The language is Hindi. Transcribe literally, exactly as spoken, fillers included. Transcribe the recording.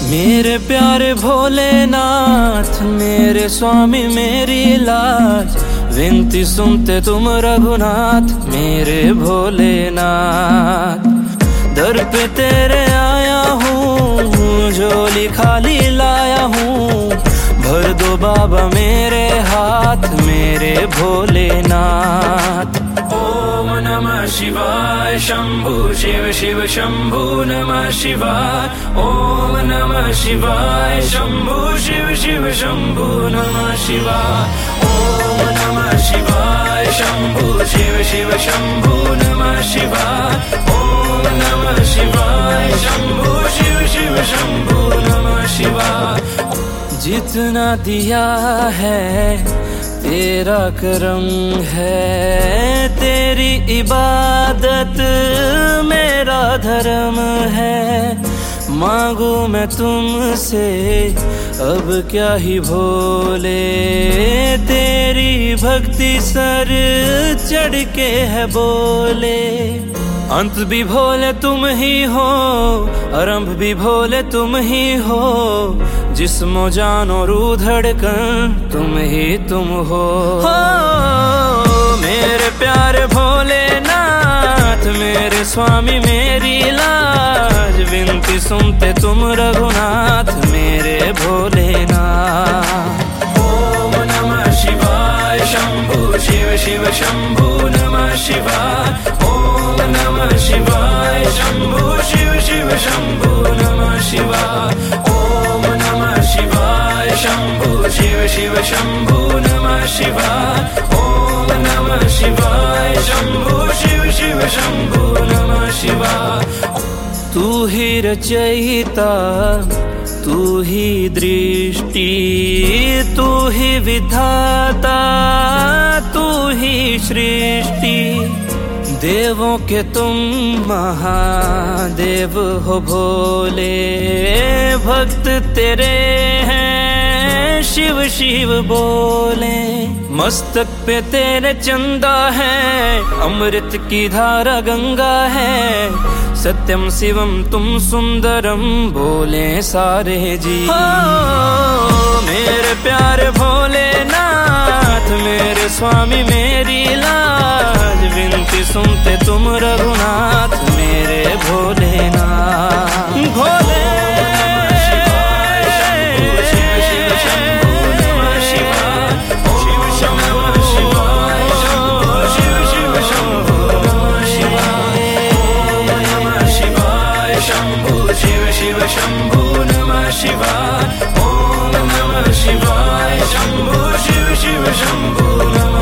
मेरे प्यारे भोलेनाथ, मेरे स्वामी मेरी लाज, विनती सुनते तुम रघुनाथ मेरे भोलेनाथ। दर पे तेरे आया हूँ, झोली खाली लाया हूँ, भर दो बाबा मेरे हाथ मेरे भोलेनाथ। ओम नमः शिवाय शंभु शिव शिव शंभु नमः शिवाय। ओम नमः शिवाय शंभु शिव शिव शंभु नमः शिवाय। ओम नमः शिवाय शंभु शिव शिव शंभु नमः शिवाय। ओम नमः शिवाय शंभु शिव शिव शंभु नमः शिवाय। जितना दिया है तेरा करम है, तेरी इबादत मेरा धर्म है। मांगू मैं तुमसे अब क्या ही भोले, तेरी भक्ति सर चढ़ के है बोले। अंत भी भोले तुम ही हो, आरंभ भी भोले तुम ही हो, जिस्मो जानो रूह धड़कन तुम ही तुम हो। हो मेरे प्यारे भोलेनाथ, मेरे स्वामी मेरी लाज, विनती सुनते तुम रघुनाथ मेरे भोलेनाथ। ओम नमः शिवाय शंभु शिव शिव शंभु नमः शिवाय। ओम नमः शिवाय शंभु शिव शिव शंभु नमः शिवाय। ओम नमः शिवाय शंभु शिव शिव शंभु नमः शिवाय। ओम नमः शिवाय शंभु शिव शिव शंभु नमः शिवाय। तू ही रचयिता, तू ही दृष्टि, तू ही विधाता, तू ही सृष्टि। देवों के तुम महादेव हो भोले, भक्त तेरे हैं शिव शिव बोले। मस्तक पे तेरे चंदा है, अमृत की धारा गंगा है, सत्यम शिवम तुम सुंदरम बोले सारे जी। हो मेरे प्यारे भोलेनाथ, मेरे स्वामी मेरी लाज, विनती सुनते तुम रघुनाथ मेरे भोलेनाथ। भोले शिव शंभु नमः शिवाय। ओम नमः शिवाय शंभु शिव शिव शंभु नमः